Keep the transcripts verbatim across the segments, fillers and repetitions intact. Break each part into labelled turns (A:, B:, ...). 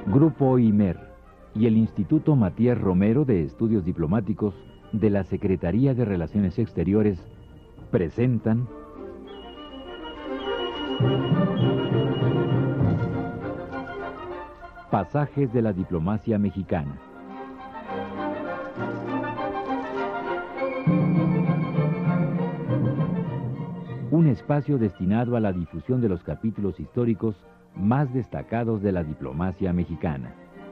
A: Grupo IMER y el Instituto Matías Romero de Estudios Diplomáticos de la Secretaría de Relaciones Exteriores presentan Pasajes de la Diplomacia Mexicana. Un espacio destinado a la difusión de los capítulos históricos más destacados de la diplomacia mexicana.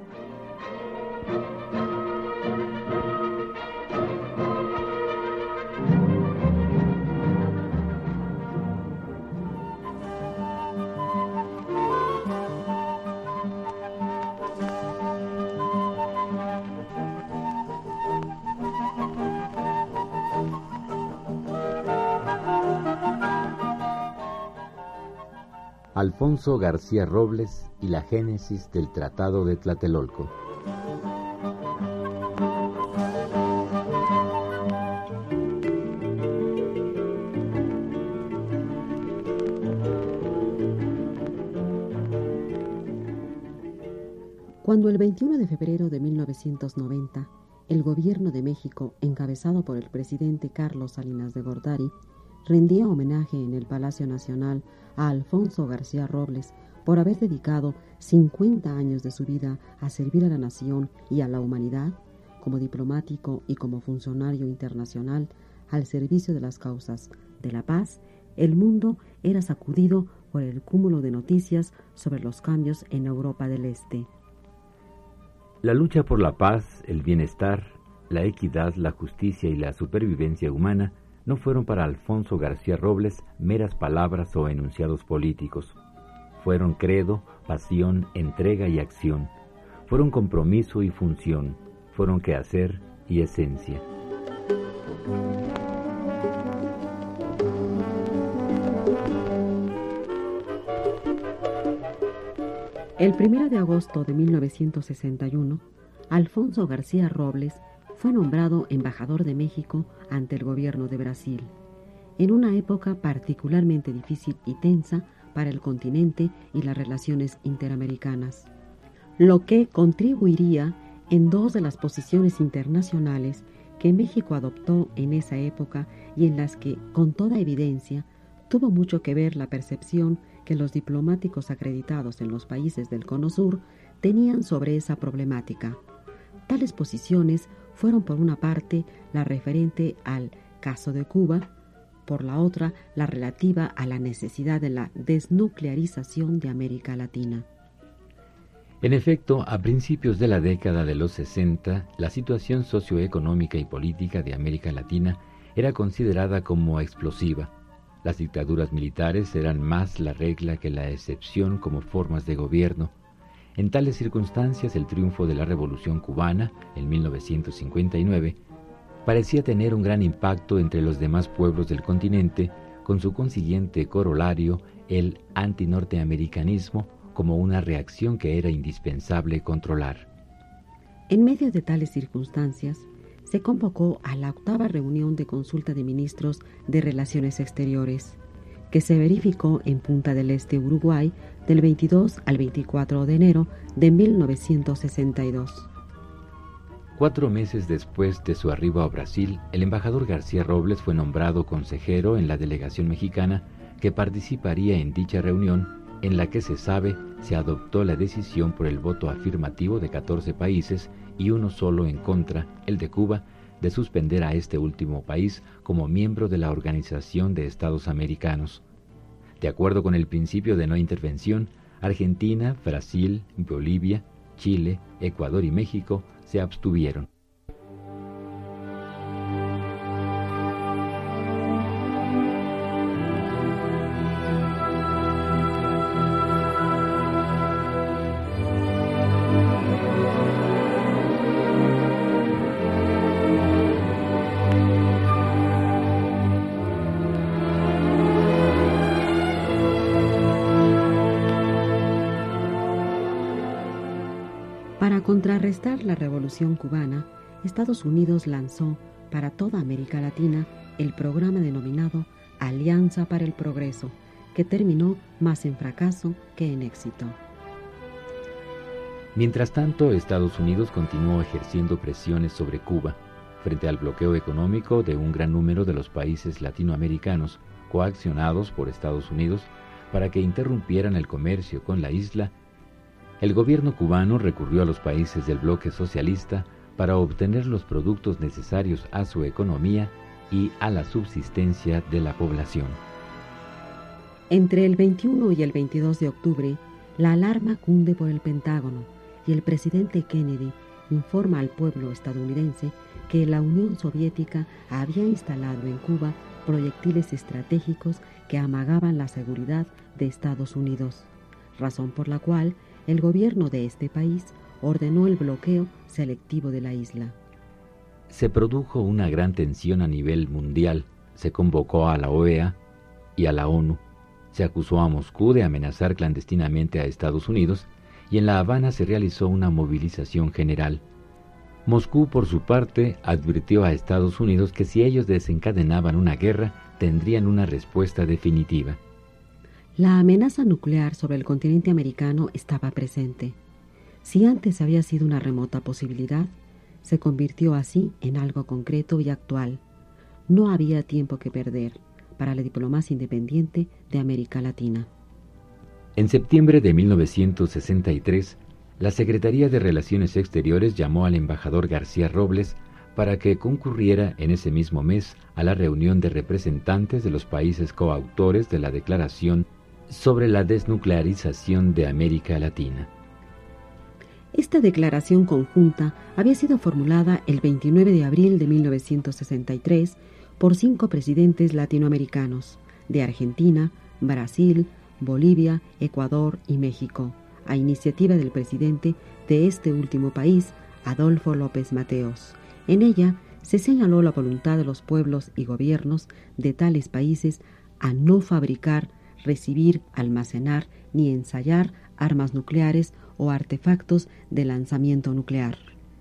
B: Alfonso García Robles y la génesis del Tratado de Tlatelolco.
C: Cuando el veintiuno de febrero de mil novecientos noventa, el gobierno de México, encabezado por el presidente Carlos Salinas de Gortari, rendía homenaje en el Palacio Nacional a Alfonso García Robles por haber dedicado cincuenta años de su vida a servir a la nación y a la humanidad, como diplomático y como funcionario internacional al servicio de las causas de la paz. El mundo era sacudido por el cúmulo de noticias sobre los cambios en Europa del Este.
B: La lucha por la paz, el bienestar, la equidad, la justicia y la supervivencia humana no fueron para Alfonso García Robles meras palabras o enunciados políticos. Fueron credo, pasión, entrega y acción. Fueron compromiso y función. Fueron quehacer y esencia.
C: El primero de agosto de mil novecientos sesenta y uno, Alfonso García Robles fue nombrado embajador de México ante el gobierno de Brasil, en una época particularmente difícil y tensa para el continente y las relaciones interamericanas, lo que contribuiría en dos de las posiciones internacionales que México adoptó en esa época y en las que, con toda evidencia, tuvo mucho que ver la percepción que los diplomáticos acreditados en los países del Cono Sur tenían sobre esa problemática. Tales posiciones fueron por una parte la referente al caso de Cuba, por la otra la relativa a la necesidad de la desnuclearización de América Latina.
B: En efecto, a principios de la década de los sesenta, la situación socioeconómica y política de América Latina era considerada como explosiva. Las dictaduras militares eran más la regla que la excepción como formas de gobierno. En tales circunstancias, el triunfo de la Revolución Cubana, en mil novecientos cincuenta y nueve, parecía tener un gran impacto entre los demás pueblos del continente, con su consiguiente corolario, el antinorteamericanismo, como una reacción que era indispensable controlar.
C: En medio de tales circunstancias, se convocó a la octava reunión de consulta de ministros de Relaciones Exteriores, que se verificó en Punta del Este, Uruguay, del veintidós al veinticuatro de enero de mil novecientos sesenta y dos.
B: Cuatro meses después de su arribo a Brasil, el embajador García Robles fue nombrado consejero en la delegación mexicana que participaría en dicha reunión, en la que se sabe se adoptó la decisión por el voto afirmativo de catorce países y uno solo en contra, el de Cuba, de suspender a este último país como miembro de la Organización de Estados Americanos. De acuerdo con el principio de no intervención, Argentina, Brasil, Bolivia, Chile, Ecuador y México se abstuvieron.
C: Para contrarrestar la Revolución Cubana, Estados Unidos lanzó para toda América Latina el programa denominado Alianza para el Progreso, que terminó más en fracaso que en éxito.
B: Mientras tanto, Estados Unidos continuó ejerciendo presiones sobre Cuba, frente al bloqueo económico de un gran número de los países latinoamericanos, coaccionados por Estados Unidos para que interrumpieran el comercio con la isla. El gobierno cubano recurrió a los países del bloque socialista para obtener los productos necesarios a su economía y a la subsistencia de la población.
C: Entre el veintiuno y el veintidós de octubre, la alarma cunde por el Pentágono y el presidente Kennedy informa al pueblo estadounidense que la Unión Soviética había instalado en Cuba proyectiles estratégicos que amagaban la seguridad de Estados Unidos, razón por la cual el gobierno de este país ordenó el bloqueo selectivo de la isla.
B: Se produjo una gran tensión a nivel mundial, se convocó a la O E A y a la ONU, se acusó a Moscú de amenazar clandestinamente a Estados Unidos y en La Habana se realizó una movilización general. Moscú, por su parte, advirtió a Estados Unidos que si ellos desencadenaban una guerra, tendrían una respuesta definitiva.
C: La amenaza nuclear sobre el continente americano estaba presente. Si antes había sido una remota posibilidad, se convirtió así en algo concreto y actual. No había tiempo que perder para la diplomacia independiente de América Latina.
B: En septiembre de mil novecientos sesenta y tres, la Secretaría de Relaciones Exteriores llamó al embajador García Robles para que concurriera en ese mismo mes a la reunión de representantes de los países coautores de la Declaración sobre la Desnuclearización de América Latina.
C: Esta declaración conjunta había sido formulada el veintinueve de abril de mil novecientos sesenta y tres por cinco presidentes latinoamericanos de Argentina, Brasil, Bolivia, Ecuador y México, a iniciativa del presidente de este último país, Adolfo López Mateos. En ella se señaló la voluntad de los pueblos y gobiernos de tales países a no fabricar, recibir, almacenar ni ensayar armas nucleares o artefactos de lanzamiento nuclear.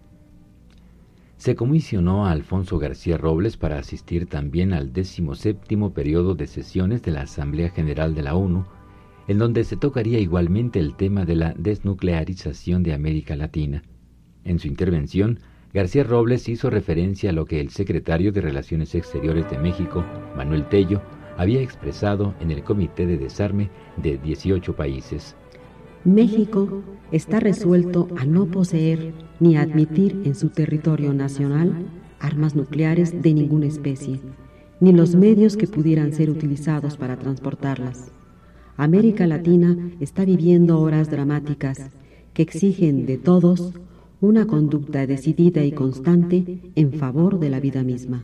B: Se comisionó a Alfonso García Robles para asistir también al decimoséptimo periodo de sesiones de la Asamblea General de la ONU, en donde se tocaría igualmente el tema de la desnuclearización de América Latina. En su intervención, García Robles hizo referencia a lo que el secretario de Relaciones Exteriores de México, Manuel Tello, había expresado en el Comité de Desarme de dieciocho países.
C: México está resuelto a no poseer ni admitir en su territorio nacional armas nucleares de ninguna especie, ni los medios que pudieran ser utilizados para transportarlas. América Latina está viviendo horas dramáticas que exigen de todos una conducta decidida y constante en favor de la vida misma.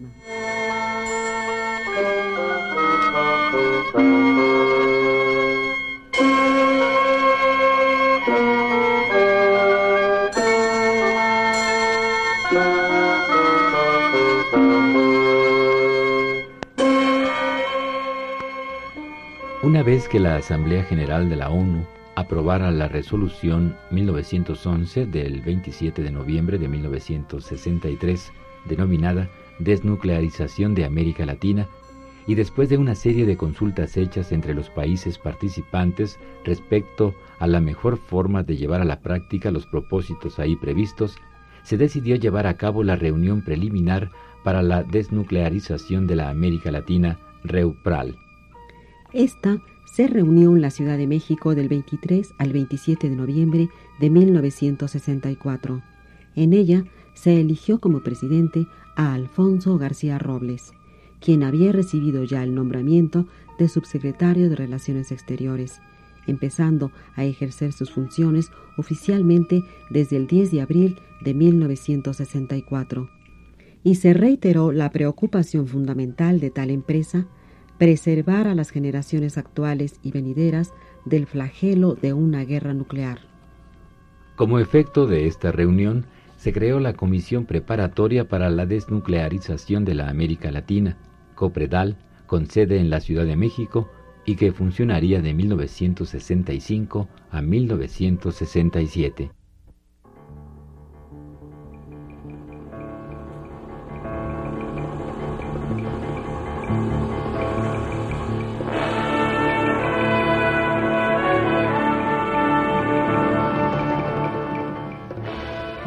B: Una vez que la Asamblea General de la ONU aprobara la resolución mil novecientos once del veintisiete de noviembre de mil novecientos sesenta y tres, denominada Desnuclearización de América Latina, y después de una serie de consultas hechas entre los países participantes respecto a la mejor forma de llevar a la práctica los propósitos ahí previstos, se decidió llevar a cabo la reunión preliminar para la desnuclearización de la América Latina, REUPRAL.
C: Esta se reunió en la Ciudad de México del veintitrés al veintisiete de noviembre de mil novecientos sesenta y cuatro. En ella se eligió como presidente a Alfonso García Robles, quien había recibido ya el nombramiento de subsecretario de Relaciones Exteriores, empezando a ejercer sus funciones oficialmente desde el diez de abril de mil novecientos sesenta y cuatro. Y se reiteró la preocupación fundamental de tal empresa: preservar a las generaciones actuales y venideras del flagelo de una guerra nuclear.
B: Como efecto de esta reunión, se creó la Comisión Preparatoria para la Desnuclearización de la América Latina, COPREDAL, con sede en la Ciudad de México y que funcionaría de mil novecientos sesenta y cinco a mil novecientos sesenta y siete.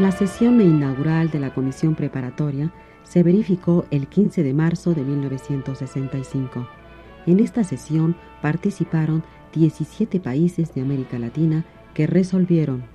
C: La sesión inaugural de la Comisión Preparatoria se verificó el quince de marzo de mil novecientos sesenta y cinco. En esta sesión participaron diecisiete países de América Latina que resolvieron: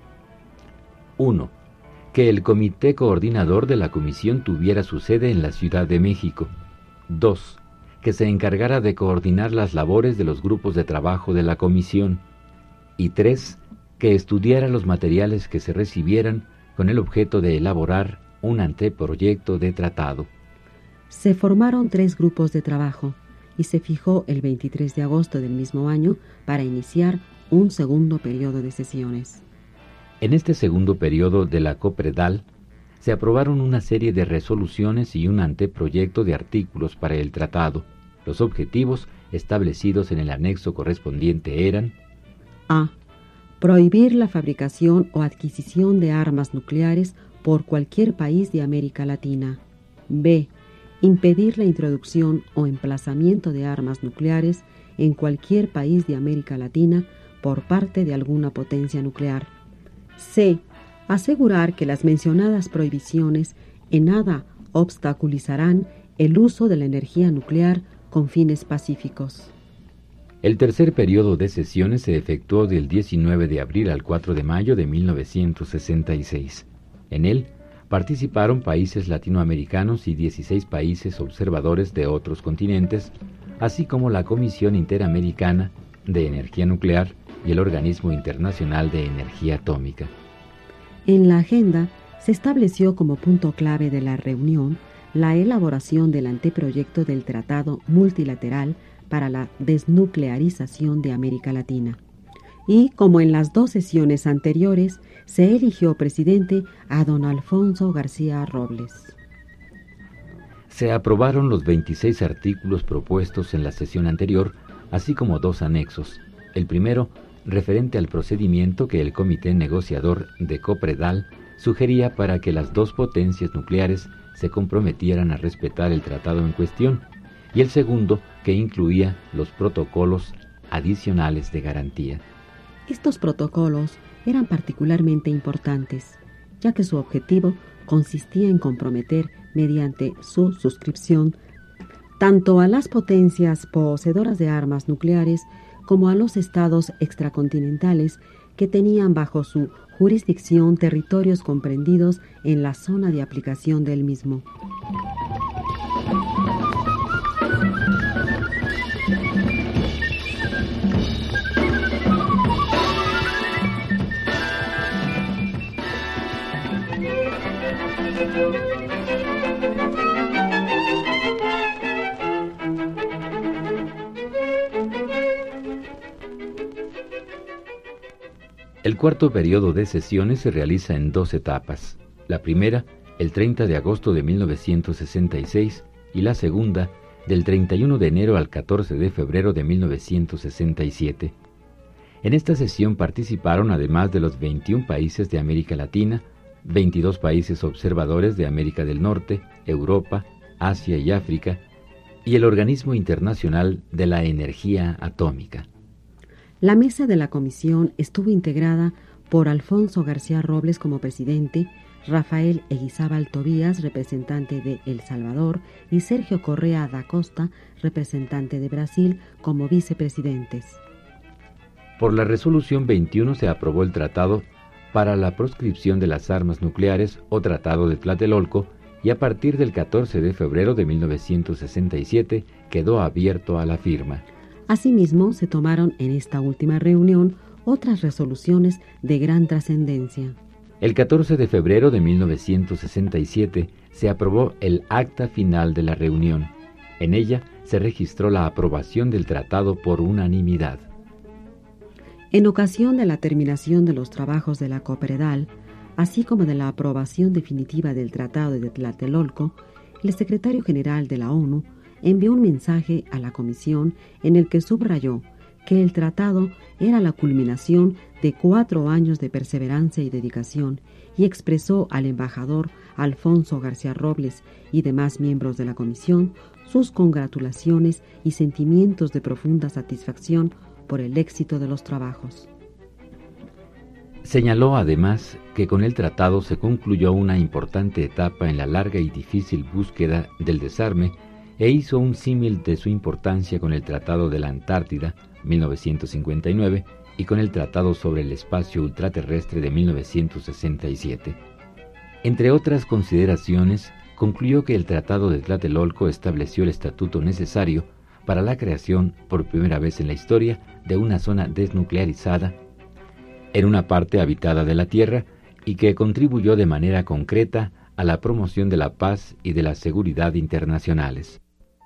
B: uno. Que el comité coordinador de la comisión tuviera su sede en la Ciudad de México. dos. Que se encargara de coordinar las labores de los grupos de trabajo de la comisión. Y tres. Que estudiara los materiales que se recibieran con el objeto de elaborar un anteproyecto de tratado.
C: Se formaron tres grupos de trabajo y se fijó el veintitrés de agosto del mismo año para iniciar un segundo periodo de sesiones.
B: En este segundo periodo de la COPREDAL se aprobaron una serie de resoluciones y un anteproyecto de artículos para el tratado. Los objetivos establecidos en el anexo correspondiente eran:
C: A. Prohibir la fabricación o adquisición de armas nucleares por cualquier país de América Latina. B. Impedir la introducción o emplazamiento de armas nucleares en cualquier país de América Latina por parte de alguna potencia nuclear. C. Asegurar que las mencionadas prohibiciones en nada obstaculizarán el uso de la energía nuclear con fines pacíficos.
B: El tercer periodo de sesiones se efectuó del diecinueve de abril al cuatro de mayo de mil novecientos sesenta y seis. En él participaron países latinoamericanos y dieciséis países observadores de otros continentes, así como la Comisión Interamericana de Energía Nuclear y el Organismo Internacional de Energía Atómica.
C: En la agenda se estableció como punto clave de la reunión la elaboración del anteproyecto del Tratado Multilateral para la Desnuclearización de América Latina. Y, como en las dos sesiones anteriores, se eligió presidente a don Alfonso García Robles.
B: Se aprobaron los veintiséis artículos propuestos en la sesión anterior, así como dos anexos. El primero, referente al procedimiento que el Comité Negociador de COPREDAL sugería para que las dos potencias nucleares se comprometieran a respetar el tratado en cuestión, y el segundo, que incluía los protocolos adicionales de garantía.
C: Estos protocolos eran particularmente importantes, ya que su objetivo consistía en comprometer, mediante su suscripción, tanto a las potencias poseedoras de armas nucleares como a los estados extracontinentales que tenían bajo su jurisdicción territorios comprendidos en la zona de aplicación del mismo.
B: El cuarto periodo de sesiones se realiza en dos etapas. La primera, el treinta de agosto de mil novecientos sesenta y seis, y la segunda, del treinta y uno de enero al catorce de febrero de mil novecientos sesenta y siete. En esta sesión participaron, además de los veintiún países de América Latina, veintidós países observadores de América del Norte, Europa, Asia y África, y el Organismo Internacional de la Energía Atómica.
C: La mesa de la comisión estuvo integrada por Alfonso García Robles como presidente, Rafael Eguizábal Tobías, representante de El Salvador, y Sergio Correa da Costa, representante de Brasil, como vicepresidentes.
B: Por la resolución veintiuno se aprobó el Tratado para la proscripción de las armas nucleares o Tratado de Tlatelolco, y a partir del catorce de febrero de mil novecientos sesenta y siete quedó abierto a la firma.
C: Asimismo, se tomaron en esta última reunión otras resoluciones de gran trascendencia.
B: El catorce de febrero de mil novecientos sesenta y siete se aprobó el acta final de la reunión. En ella se registró la aprobación del tratado por unanimidad.
C: En ocasión de la terminación de los trabajos de la COPREDAL, así como de la aprobación definitiva del Tratado de Tlatelolco, el secretario general de la ONU envió un mensaje a la Comisión en el que subrayó que el tratado era la culminación de cuatro años de perseverancia y dedicación, y expresó al embajador Alfonso García Robles y demás miembros de la Comisión sus congratulaciones y sentimientos de profunda satisfacción por el éxito de los trabajos.
B: Señaló además que con el tratado se concluyó una importante etapa en la larga y difícil búsqueda del desarme e hizo un símil de su importancia con el Tratado de la Antártida, mil novecientos cincuenta y nueve, y con el Tratado sobre el Espacio Ultraterrestre de mil novecientos sesenta y siete. Entre otras consideraciones, concluyó que el Tratado de Tlatelolco estableció el estatuto necesario para la creación, por primera vez en la historia, de una zona desnuclearizada en una parte habitada de la Tierra y que contribuyó de manera concreta a la promoción de la paz y de la seguridad internacionales.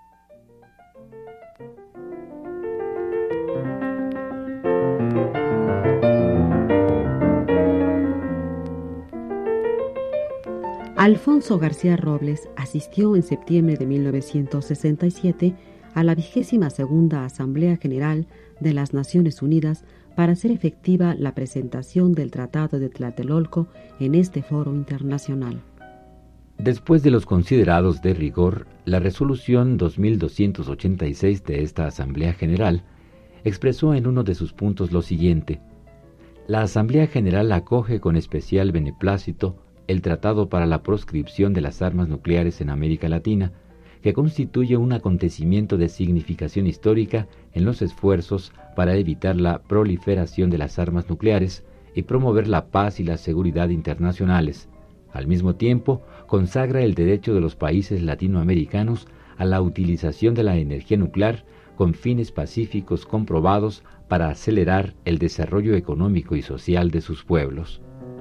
C: Alfonso García Robles asistió en septiembre de mil novecientos sesenta y siete a la vigésima segunda Asamblea General de las Naciones Unidas para hacer efectiva la presentación del Tratado de Tlatelolco en este foro internacional.
B: Después de los considerados de rigor, la resolución dos mil doscientos ochenta y seis de esta Asamblea General expresó en uno de sus puntos lo siguiente: la Asamblea General acoge con especial beneplácito el Tratado para la Proscripción de las Armas Nucleares en América Latina, que constituye un acontecimiento de significación histórica en los esfuerzos para evitar la proliferación de las armas nucleares y promover la paz y la seguridad internacionales. Al mismo tiempo, consagra el derecho de los países latinoamericanos a la utilización de la energía nuclear con fines pacíficos comprobados para acelerar el desarrollo económico y social de sus pueblos.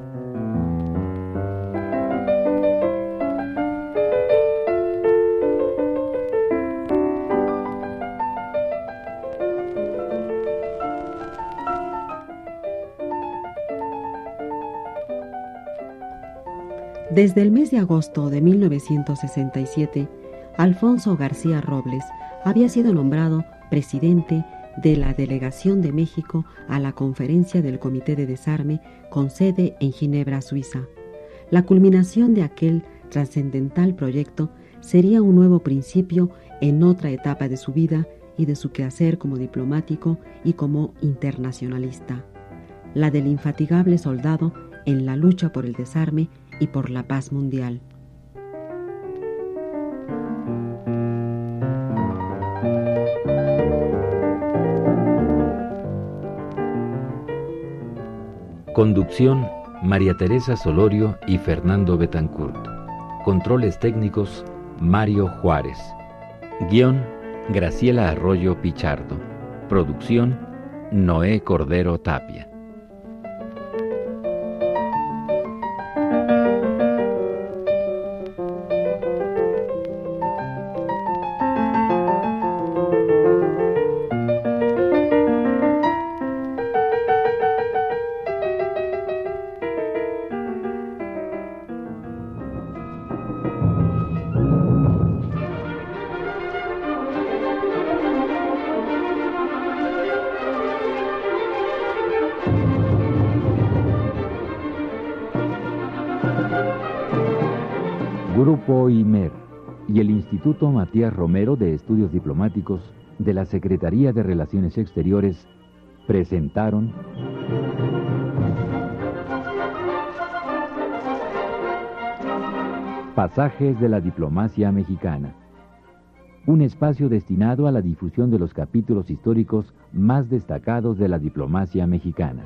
C: Desde el mes de agosto de mil novecientos sesenta y siete, Alfonso García Robles había sido nombrado presidente de la Delegación de México a la Conferencia del Comité de Desarme con sede en Ginebra, Suiza. La culminación de aquel trascendental proyecto sería un nuevo principio en otra etapa de su vida y de su quehacer como diplomático y como internacionalista, la del infatigable soldado en la lucha por el desarme y por la paz mundial.
B: Conducción: María Teresa Solorio y Fernando Betancourt. Controles técnicos: Mario Juárez. Guión: Graciela Arroyo Pichardo. Producción: Noé Cordero Tapia.
A: Grupo I M E R y el Instituto Matías Romero de Estudios Diplomáticos de la Secretaría de Relaciones Exteriores presentaron Pasajes de la Diplomacia Mexicana, un espacio destinado a la difusión de los capítulos históricos más destacados de la diplomacia mexicana.